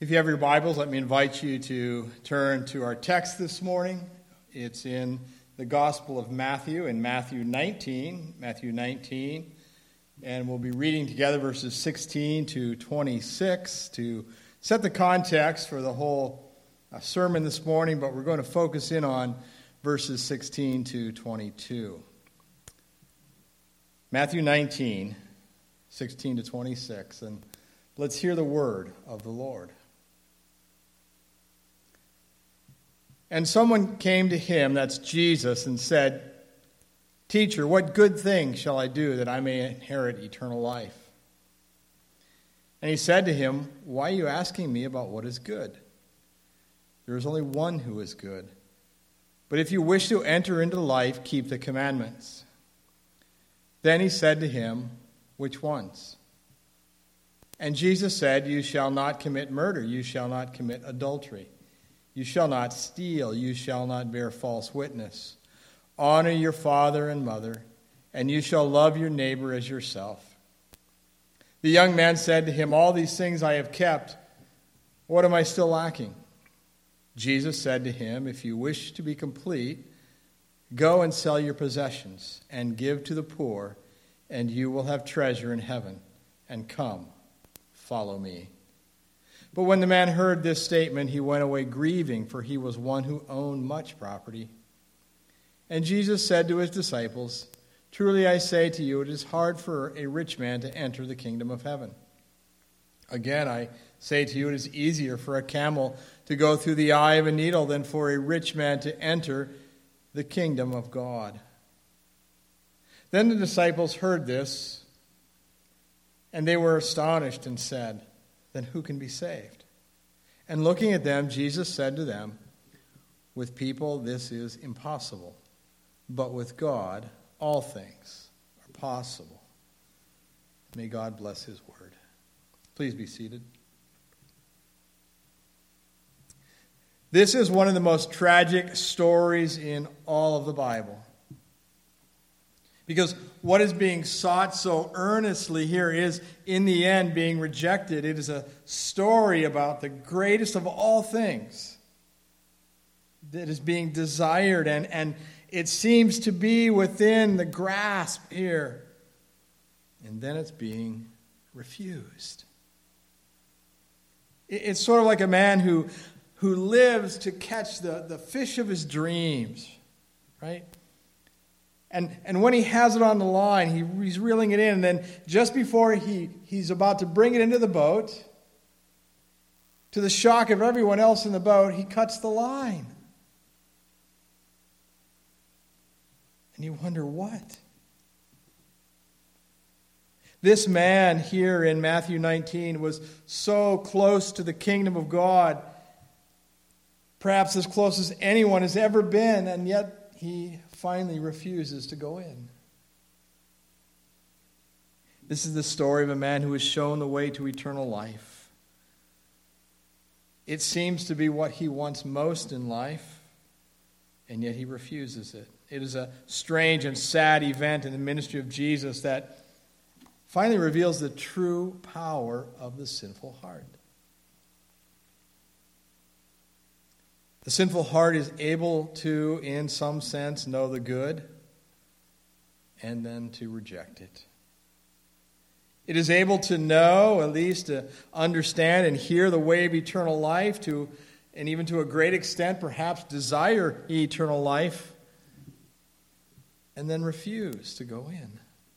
If you have your Bibles, let me invite you to turn to our text this morning. It's in the Gospel of Matthew, in Matthew 19, and we'll be reading together verses 16 to 26 to set the context for the whole sermon this morning, but we're going to focus in on verses 16 to 22. Matthew 19, 16 to 26, and let's hear the word of the Lord. And someone came to him, that's Jesus, and said, "Teacher, what good thing shall I do that I may inherit eternal life?" And he said to him, "Why are you asking me about what is good? There is only one who is good. But if you wish to enter into life, keep the commandments." Then he said to him, "Which ones?" And Jesus said, "You shall not commit murder. You shall not commit adultery. You shall not steal. You shall not bear false witness. Honor your father and mother, and you shall love your neighbor as yourself." The young man said to him, "All these things I have kept. What am I still lacking?" Jesus said to him, "If you wish to be complete, go and sell your possessions and give to the poor, and you will have treasure in heaven. And come, follow me." But when the man heard this statement, he went away grieving, for he was one who owned much property. And Jesus said to his disciples, "Truly I say to you, it is hard for a rich man to enter the kingdom of heaven. Again, I say to you, it is easier for a camel to go through the eye of a needle than for a rich man to enter the kingdom of God." Then the disciples heard this, and they were astonished and said, "Then who can be saved?" And looking at them, Jesus said to them, "With people this is impossible, but with God all things are possible." May God bless his word. Please be seated. This is one of the most tragic stories in all of the Bible. Because what is being sought so earnestly here is, in the end, being rejected. It is a story about the greatest of all things that is being desired, and it seems to be within the grasp here. And then it's being refused. It's sort of like a man who lives to catch the fish of his dreams, right? And when he has it on the line, he's reeling it in. And then just before he's about to bring it into the boat, to the shock of everyone else in the boat, he cuts the line. And you wonder what? This man here in Matthew 19 was so close to the kingdom of God, perhaps as close as anyone has ever been, and yet he finally refuses to go in. This is the story of a man who is shown the way to eternal life. It seems to be what he wants most in life, and yet he refuses it. It is a strange and sad event in the ministry of Jesus that finally reveals the true power of the sinful heart. The sinful heart is able to, in some sense, know the good and then to reject it. It is able to know, at least to understand and hear the way of eternal life, and even to a great extent, perhaps desire eternal life, and then refuse to go in.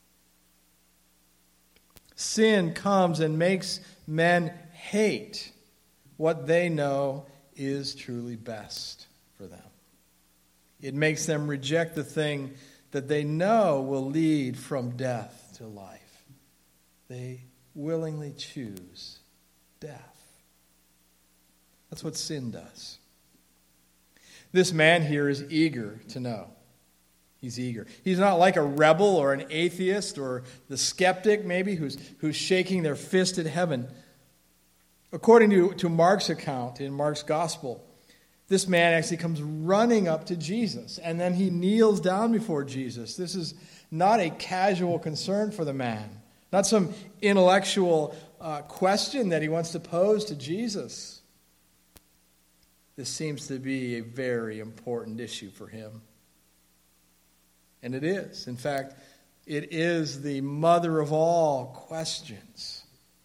Sin comes and makes men hate what they know is truly best for them. It makes them reject the thing that they know will lead from death to life. They willingly choose death. That's what sin does. This man here is eager to know. He's eager. He's not like a rebel or an atheist or the skeptic maybe who's shaking their fist at heaven. According to Mark's account in Mark's gospel, this man actually comes running up to Jesus, and then he kneels down before Jesus. This is not a casual concern for the man. Not some intellectual question that he wants to pose to Jesus. This seems to be a very important issue for him. And it is. In fact, it is the mother of all questions.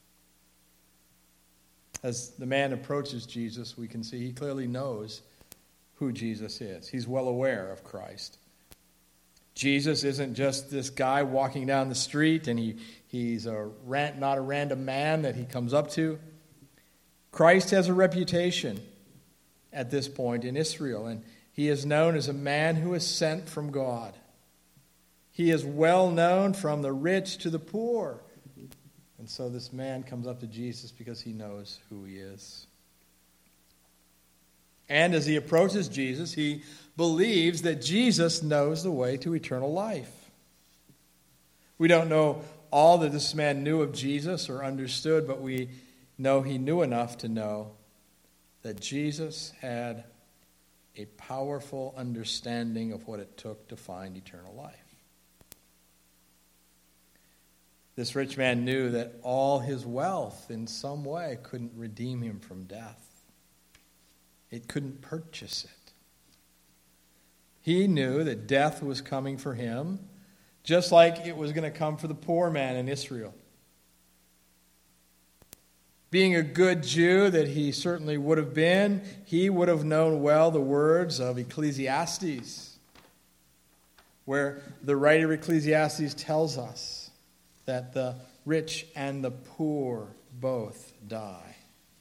As the man approaches Jesus, we can see he clearly knows who Jesus is. He's well aware of Christ. Jesus isn't just this guy walking down the street and he's not a random man that he comes up to. Christ has a reputation at this point in Israel, and he is known as a man who is sent from God. He is well known from the rich to the poor. And so this man comes up to Jesus because he knows who he is. And as he approaches Jesus, he believes that Jesus knows the way to eternal life. We don't know all that this man knew of Jesus or understood, but we know he knew enough to know that Jesus had a powerful understanding of what it took to find eternal life. This rich man knew that all his wealth in some way couldn't redeem him from death. It couldn't purchase it. He knew that death was coming for him, just like it was going to come for the poor man in Israel. Being a good Jew that he certainly would have been, he would have known well the words of Ecclesiastes, where the writer of Ecclesiastes tells us that the rich and the poor both die.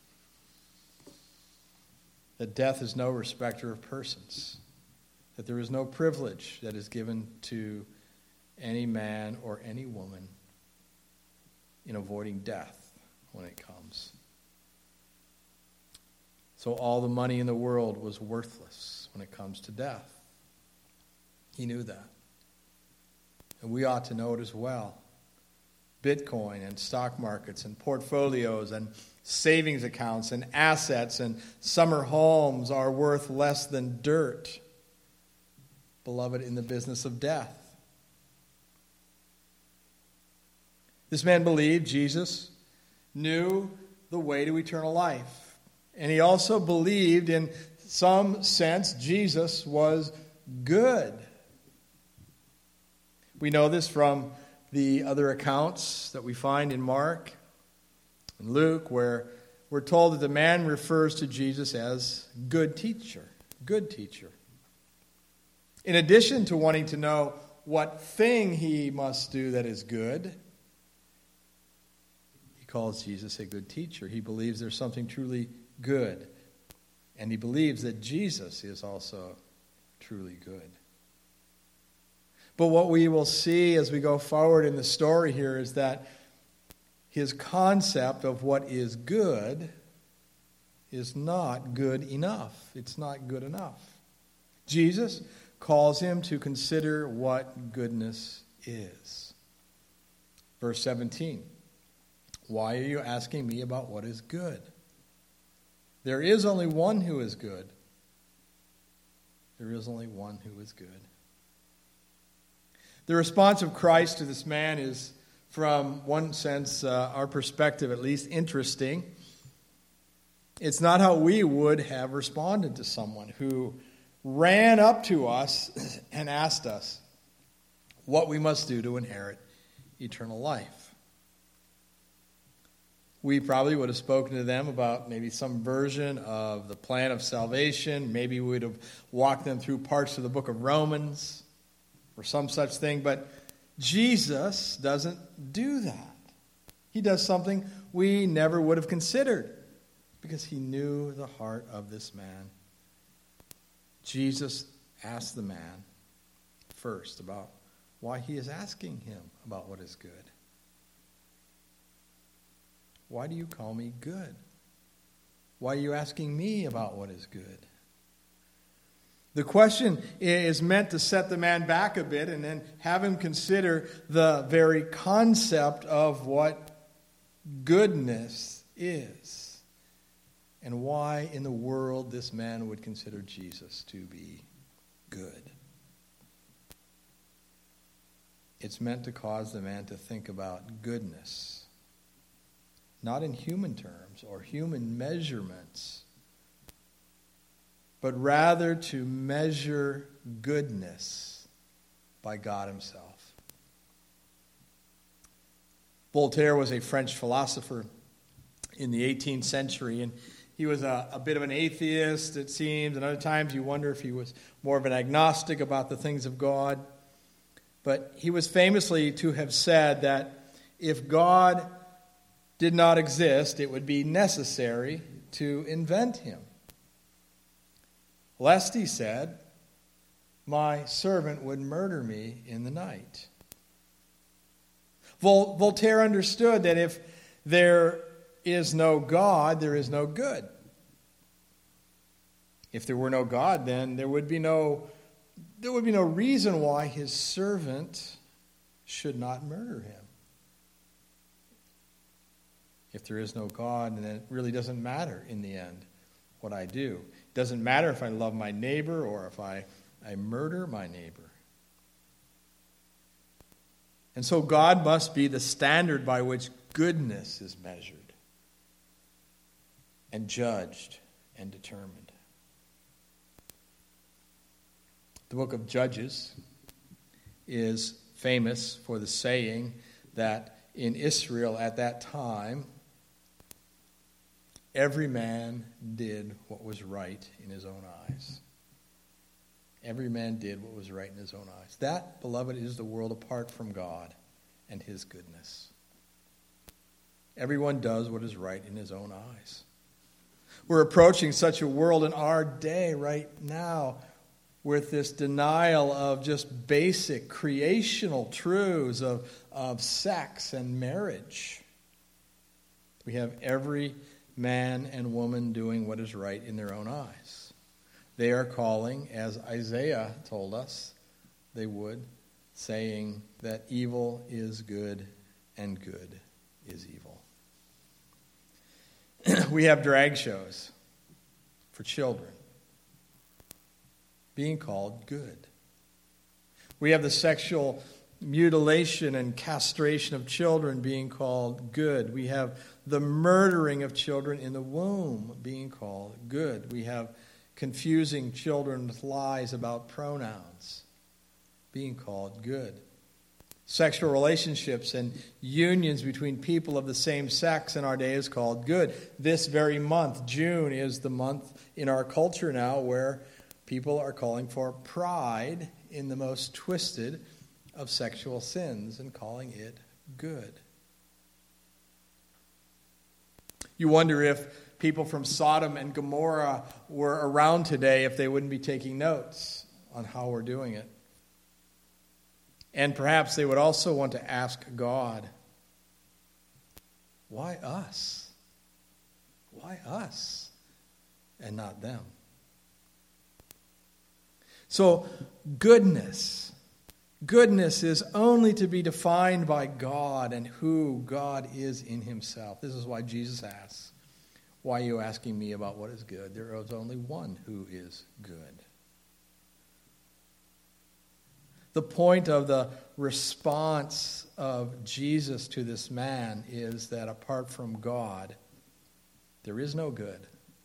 That death is no respecter of persons. That there is no privilege that is given to any man or any woman in avoiding death when it comes. So all the money in the world was worthless when it comes to death. He knew that. And we ought to know it as well. Bitcoin and stock markets and portfolios and savings accounts and assets and summer homes are worth less than dirt, beloved, in the business of death. This man believed Jesus knew the way to eternal life. And he also believed, in some sense, Jesus was good. We know this from the other accounts that we find in Mark and Luke, where we're told that the man refers to Jesus as good teacher, good teacher. In addition to wanting to know what thing he must do that is good, he calls Jesus a good teacher. He believes there's something truly good, and he believes that Jesus is also truly good. But what we will see as we go forward in the story here is that his concept of what is good is not good enough. It's not good enough. Jesus calls him to consider what goodness is. Verse 17. Why are you asking me about what is good? There is only one who is good. There is only one who is good. The response of Christ to this man is, from one sense, our perspective at least, interesting. It's not how we would have responded to someone who ran up to us and asked us what we must do to inherit eternal life. We probably would have spoken to them about maybe some version of the plan of salvation. Maybe we would have walked them through parts of the book of Romans or some such thing. But Jesus doesn't do that. He does something we never would have considered because he knew the heart of this man. Jesus asked the man first about why he is asking him about what is good. Why do you call me good? Why are you asking me about what is good? The question is meant to set the man back a bit and then have him consider the very concept of what goodness is and why in the world this man would consider Jesus to be good. It's meant to cause the man to think about goodness, not in human terms or human measurements, but rather to measure goodness by God himself. Voltaire was a French philosopher in the 18th century, and he was a bit of an atheist, it seems, and other times you wonder if he was more of an agnostic about the things of God. But he was famously to have said that if God did not exist, it would be necessary to invent him. Lest, he said, my servant would murder me in the night. Voltaire understood that if there is no God, there is no good. If there were no God, then there would be no reason why his servant should not murder him. If there is no God, then it really doesn't matter in the end what I do. It doesn't matter if I love my neighbor or if I murder my neighbor. And so God must be the standard by which goodness is measured and judged and determined. The book of Judges is famous for the saying that in Israel at that time, every man did what was right in his own eyes. Every man did what was right in his own eyes. That, beloved, is the world apart from God and his goodness. Everyone does what is right in his own eyes. We're approaching such a world in our day right now with this denial of just basic creational truths of sex and marriage. We have every man and woman doing what is right in their own eyes. They are calling, as Isaiah told us they would, saying that evil is good and good is evil. We have drag shows for children being called good. We have the sexual mutilation and castration of children being called good. We have the murdering of children in the womb being called good. We have confusing children with lies about pronouns being called good. Sexual relationships and unions between people of the same sex in our day is called good. This very month, June, is the month in our culture now where people are calling for pride in the most twisted of sexual sins and calling it good. You wonder if people from Sodom and Gomorrah were around today, if they wouldn't be taking notes on how we're doing it. And perhaps they would also want to ask God, why us? Why us and not them? So goodness is only to be defined by God and who God is in himself. This is why Jesus asks, why are you asking me about what is good? There is only one who is good. The point of the response of Jesus to this man is that apart from God, there is no good.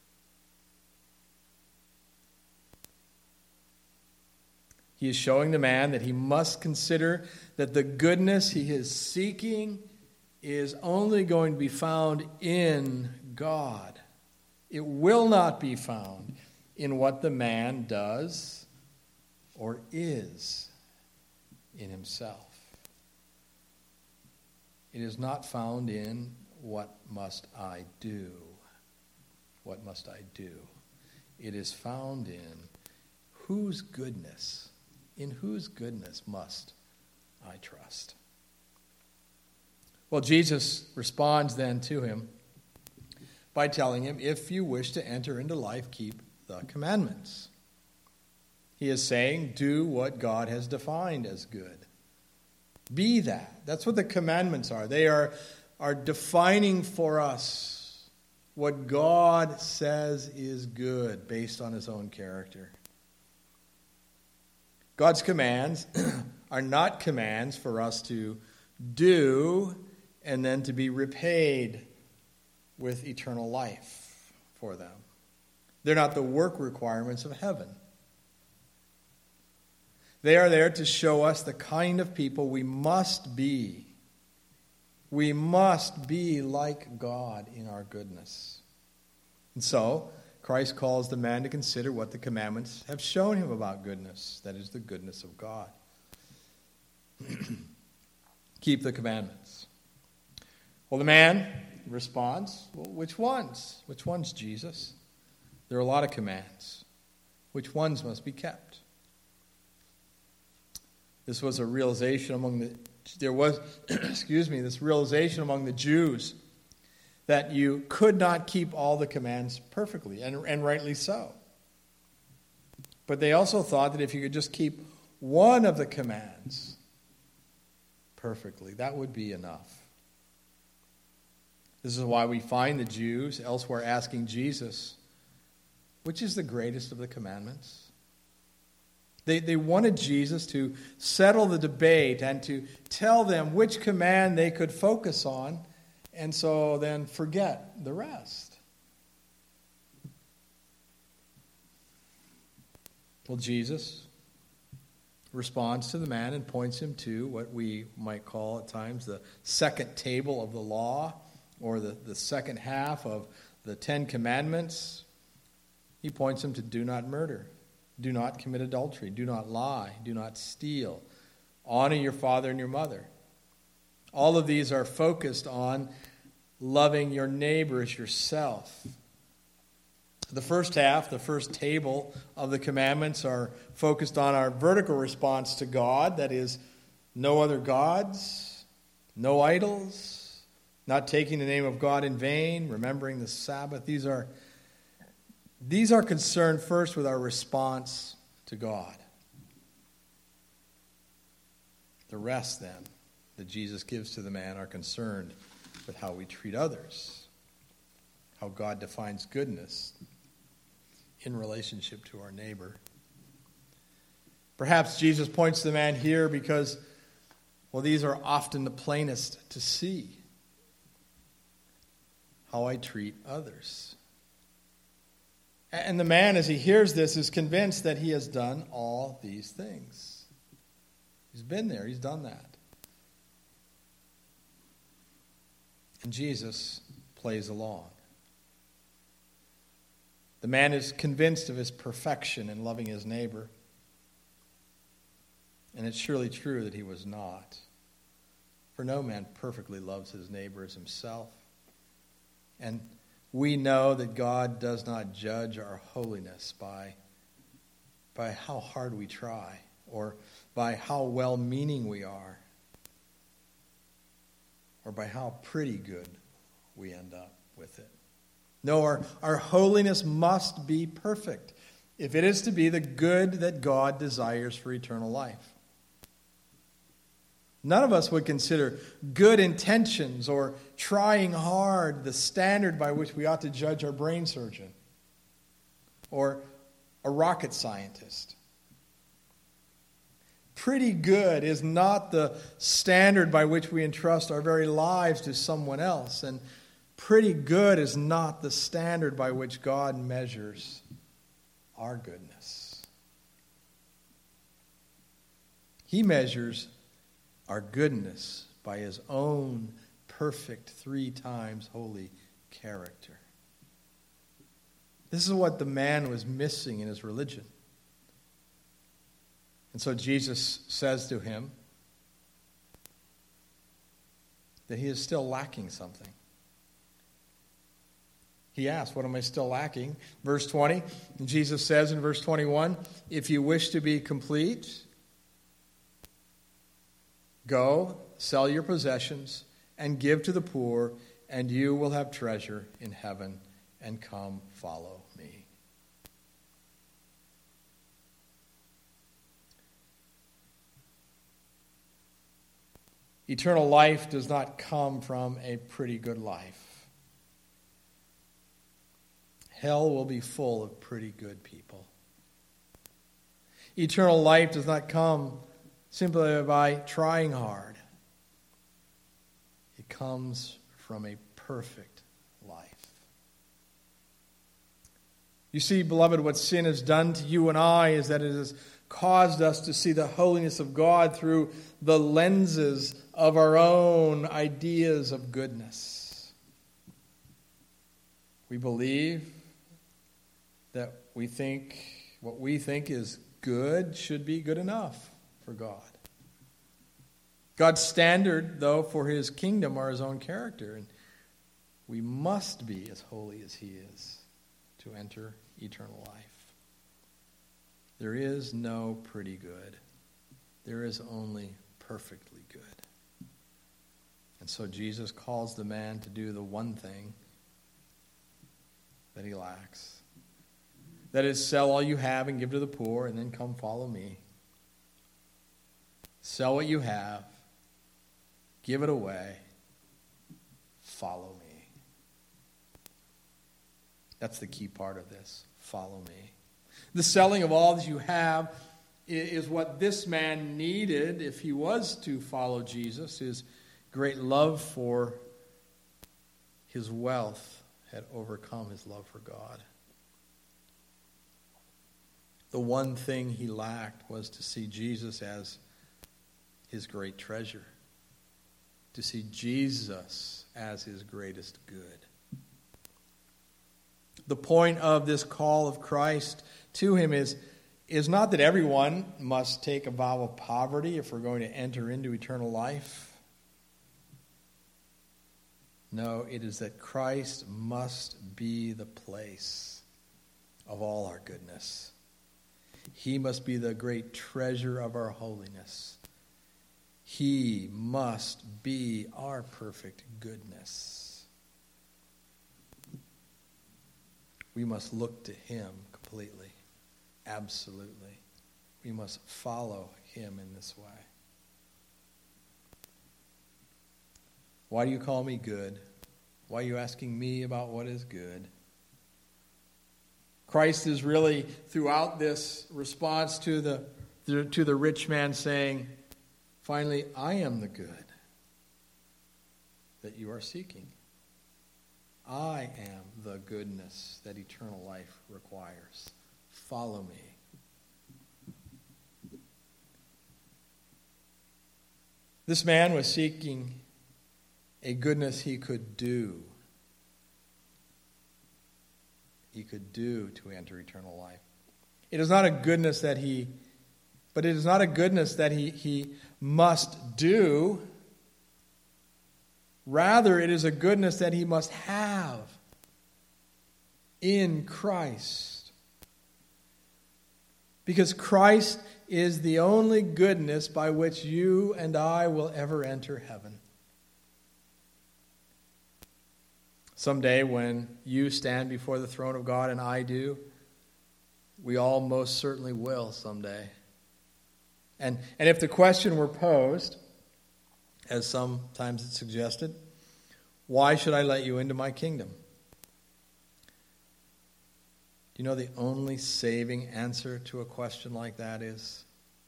He is showing the man that he must consider that the goodness he is seeking is only going to be found in God. It will not be found in what the man does or is in himself. It is not found in what must I do. What must I do? It is found in whose goodness. In whose goodness must I trust? Well, Jesus responds then to him by telling him, if you wish to enter into life, keep the commandments. He is saying, do what God has defined as good. Be that. That's what the commandments are. They are defining for us what God says is good based on his own character. God's commands are not commands for us to do and then to be repaid with eternal life for them. They're not the work requirements of heaven. They are there to show us the kind of people we must be. We must be like God in our goodness. And so, Christ calls the man to consider what the commandments have shown him about goodness. That is, the goodness of God. Keep the commandments. Well, the man responds, well, which ones? Which ones, Jesus? There are a lot of commands. Which ones must be kept? This was a realization among this realization among the Jews that you could not keep all the commands perfectly, and rightly so. But they also thought that if you could just keep one of the commands perfectly, that would be enough. This is why we find the Jews elsewhere asking Jesus, which is the greatest of the commandments? They wanted Jesus to settle the debate and to tell them which command they could focus on, and so then forget the rest. Well, Jesus responds to the man and points him to what we might call at times the second table of the law, or the second half of the Ten Commandments. He points him to do not murder, do not commit adultery, do not lie, do not steal, honor your father and your mother. All of these are focused on loving your neighbor as yourself. The first half, the first table of the commandments are focused on our vertical response to God. That is, no other gods, no idols, not taking the name of God in vain, remembering the Sabbath. These are concerned first with our response to God. The rest, then, that Jesus gives to the man are concerned with how we treat others, how God defines goodness in relationship to our neighbor. Perhaps Jesus points to the man here because, well, these are often the plainest to see. How I treat others. And the man, as he hears this, is convinced that he has done all these things. He's been there. He's done that. And Jesus plays along. The man is convinced of his perfection in loving his neighbor. And it's surely true that he was not. For no man perfectly loves his neighbor as himself. And we know that God does not judge our holiness by how hard we try or by how well-meaning we are or by how pretty good we end up with it. No, our holiness must be perfect if it is to be the good that God desires for eternal life. None of us would consider good intentions or trying hard the standard by which we ought to judge our brain surgeon or a rocket scientist. Pretty good is not the standard by which we entrust our very lives to someone else, and pretty good is not the standard by which God measures our goodness. He measures our goodness by his own perfect, 3 times holy character. This is what the man was missing in his religion. And so Jesus says to him that he is still lacking something. He asks, what am I still lacking? Verse 20, and Jesus says in verse 21, if you wish to be complete, go, sell your possessions, and give to the poor, and you will have treasure in heaven, and come follow me. Eternal life does not come from a pretty good life. Hell will be full of pretty good people. Eternal life does not come simply by trying hard. It comes from a perfect life. You see, beloved, what sin has done to you and I is that it has caused us to see the holiness of God through the lenses of our own ideas of goodness. We believe that what we think is good should be good enough for God. God's standard, though, for his kingdom are his own character, and we must be as holy as he is to enter eternal life. There is no pretty good. There is only perfectly good. And so Jesus calls the man to do the one thing that he lacks. That is, sell all you have and give to the poor, and then come follow me. Sell what you have, give it away, follow me. That's the key part of this. Follow me. The selling of all that you have is what this man needed if he was to follow Jesus. His great love for his wealth had overcome his love for God. The one thing he lacked was to see Jesus as his great treasure, to see Jesus as his greatest good. The point of this call of Christ to him is not that everyone must take a vow of poverty if we're going to enter into eternal life. No, it is that Christ must be the place of all our goodness. He must be the great treasure of our holiness. He must be our perfect goodness. We must look to him completely, absolutely. We must follow him in this way. Why do you call me good? Why are you asking me about what is good? Christ is really, throughout this response to the rich man, saying, finally, I am the good that you are seeking. I am the goodness that eternal life requires. Follow me. This man was seeking a goodness he could do. He could do to enter eternal life. It is not a goodness that he must do. Rather, it is a goodness that he must have in Christ. Because Christ is the only goodness by which you and I will ever enter heaven. Someday when you stand before the throne of God and I do, we all most certainly will someday. And if the question were posed, as sometimes it's suggested, why should I let you into my kingdom? Do you know the only saving answer to a question like that is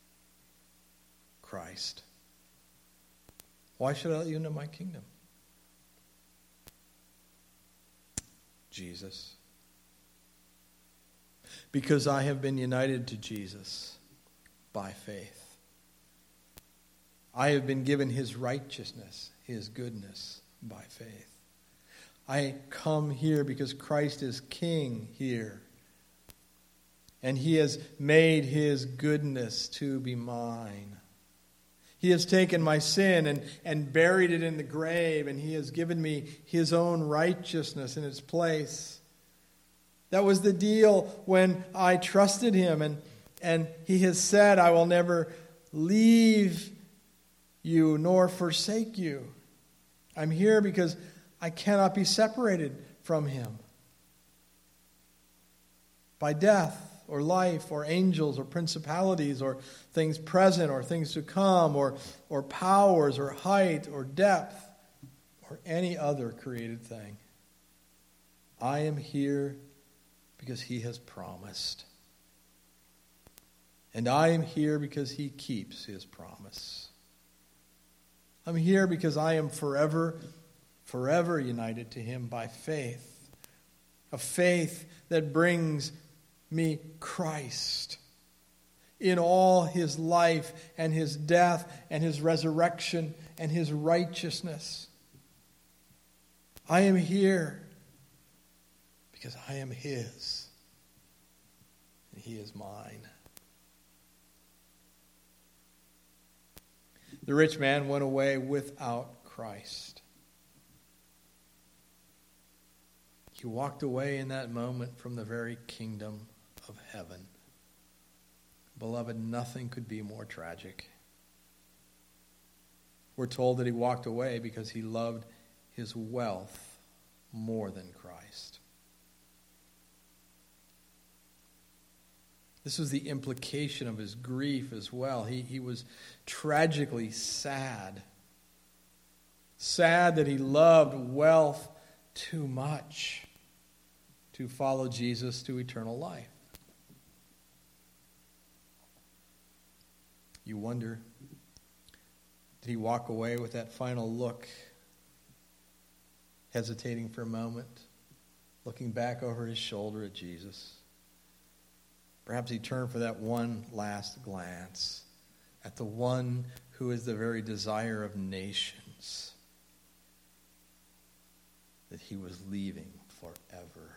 Christ. Why should I let you into my kingdom? Jesus. Because I have been united to Jesus by faith. I have been given his righteousness, his goodness by faith. I come here because Christ is king here. And he has made his goodness to be mine. He has taken my sin and buried it in the grave, and he has given me his own righteousness in its place. That was the deal when I trusted him, and he has said, I will never leave you nor forsake you. I'm here because I cannot be separated from him by death or life or angels or principalities or things present or things to come or powers or height or depth or any other created thing. I am here because he has promised. And I am here because he keeps his promise. I'm here because I am forever united to him by faith. A faith that brings me Christ in all his life and his death and his resurrection and his righteousness. I am here because I am his and he is mine. The rich man went away without Christ. He walked away in that moment from the very kingdom of heaven. Beloved, nothing could be more tragic. We're told that he walked away because he loved his wealth more than Christ. This was the implication of his grief as well. He was tragically sad. Sad that he loved wealth too much to follow Jesus to eternal life. You wonder, did he walk away with that final look, hesitating for a moment, looking back over his shoulder at Jesus? Perhaps he turned for that one last glance at the one who is the very desire of nations, that he was leaving forever.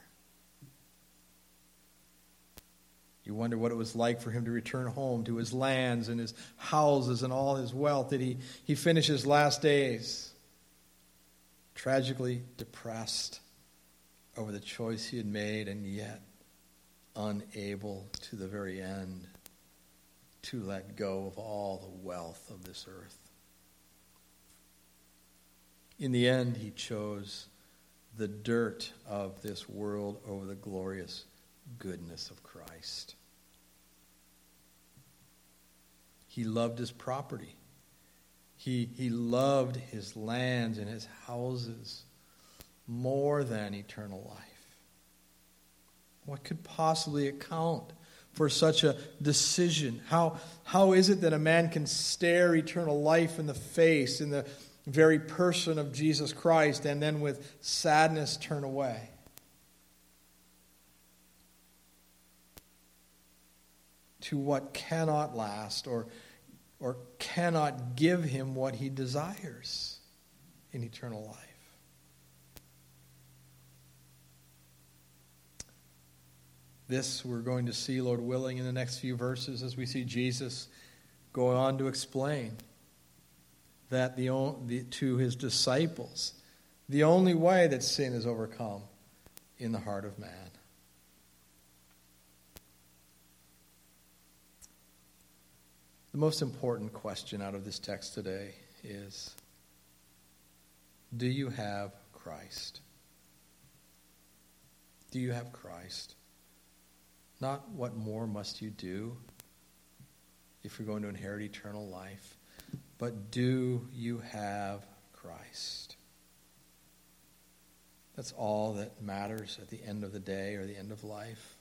You wonder what it was like for him to return home to his lands and his houses and all his wealth. Did he finish his last days tragically depressed over the choice he had made, and yet unable to the very end to let go of all the wealth of this earth? In the end, he chose the dirt of this world over the glorious goodness of Christ. He loved his property. He loved his lands and his houses more than eternal life. What could possibly account for such a decision? How is it that a man can stare eternal life in the face in the very person of Jesus Christ and then with sadness turn away? To what cannot last or cannot give him what he desires in eternal life. This we're going to see, Lord willing, in the next few verses as we see Jesus go on to explain that to his disciples, the only way that sin is overcome in the heart of man. The most important question out of this text today is, do you have Christ? Do you have Christ? Not what more must you do if you're going to inherit eternal life, but do you have Christ? That's all that matters at the end of the day or the end of life.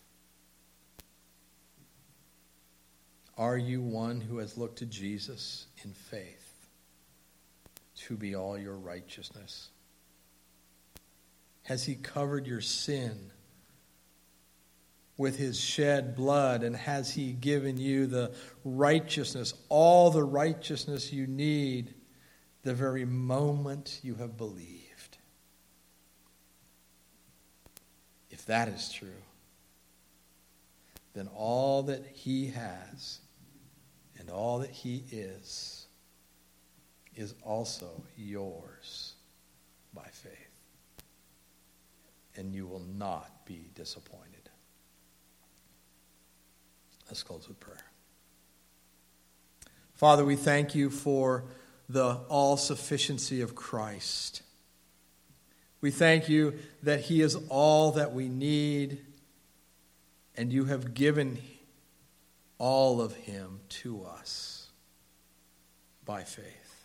Are you one who has looked to Jesus in faith to be all your righteousness? Has he covered your sin with his shed blood, and has he given you the righteousness, all the righteousness you need the very moment you have believed? If that is true, then all that he has and all that he is also yours by faith. And you will not be disappointed. Let's close with prayer. Father, we thank you for the all-sufficiency of Christ. We thank you that he is all that we need, and you have given all of him to us by faith.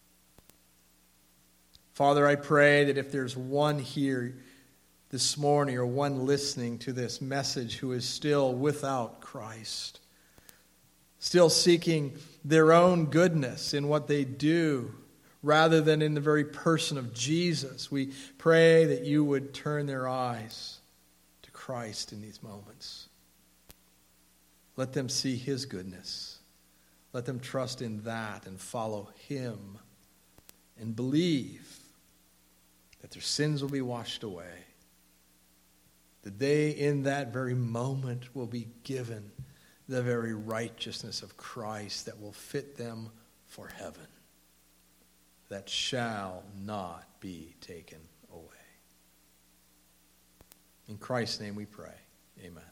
Father, I pray that if there's one here this morning or one listening to this message who is still without Christ, still seeking their own goodness in what they do, rather than in the very person of Jesus. We pray that you would turn their eyes to Christ in these moments. Let them see his goodness. Let them trust in that and follow him and believe that their sins will be washed away, that they in that very moment will be given the very righteousness of Christ that will fit them for heaven, that shall not be taken away. In Christ's name we pray. Amen.